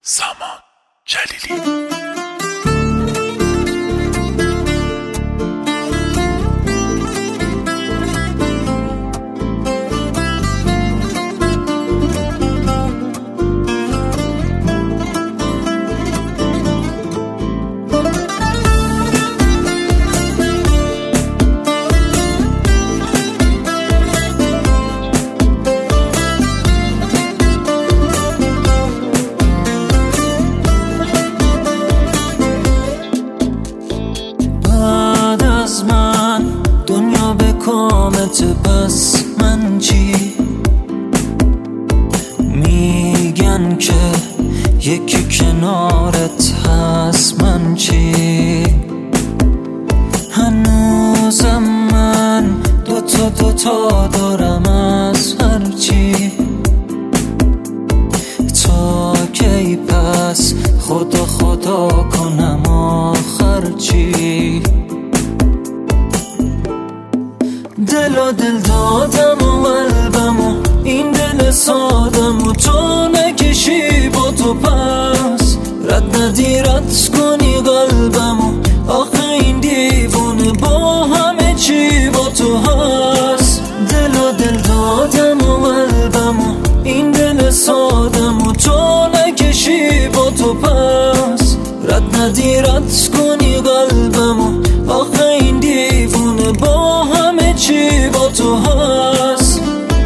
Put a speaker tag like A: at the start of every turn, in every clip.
A: سامان جلیلی.
B: دنیا به کامت بس من چی؟ میگن که یکی کنارت هست من چی؟ هنوزم من دوتا دارم از هرچی. تا کی پس خدا کنم آخر چی؟ دل دادم و قلبم و این دل سادم و تو نکشی با تو پس رد ندی رد کنی قلبم و آخه این دیوونه با همه چی با تو هست. دل دادم و قلبم و این دل سادم و تو نکشی با تو پس رد ندی رد کنی قلبم و آخه این دیوونه با همه چی با تو هست.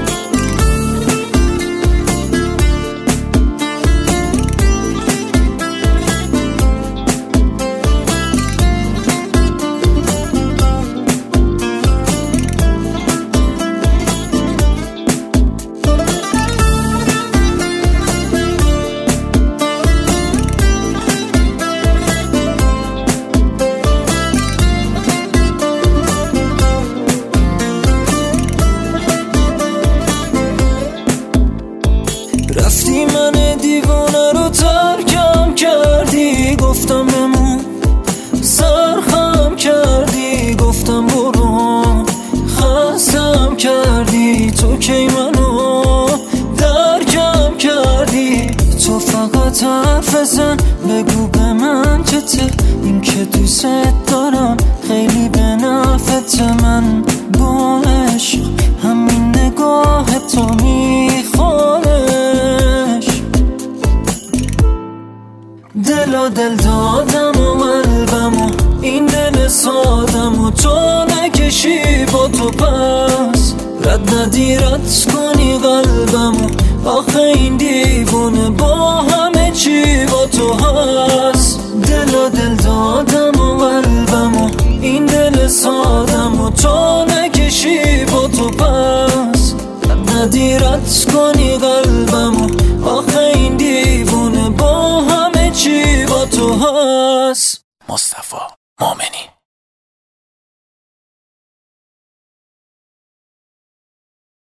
B: رفتی من دیوانه رو ترکم کردی، گفتم بمون سرخم کردی، گفتم برو خستم کردی. تو کی منو درکم کردی؟ تو فقط حرف زن بگو به من چته، این که دوست دارم خیلی به نفعت. من با عشق همین نگاه تو دل دادم و قلبم و این دل سادم و تو نکشی با تو پس رد ندی رد کنی قلبم و آخه این دیوونه با همه چی با تو هست. دل دادم و قلبم و این دل سادم و تو نکشی با تو پس رد ندی رد کنی قلبم و آخه این دیوونه با همه چی با تو هست.
A: مصطفی مومنی.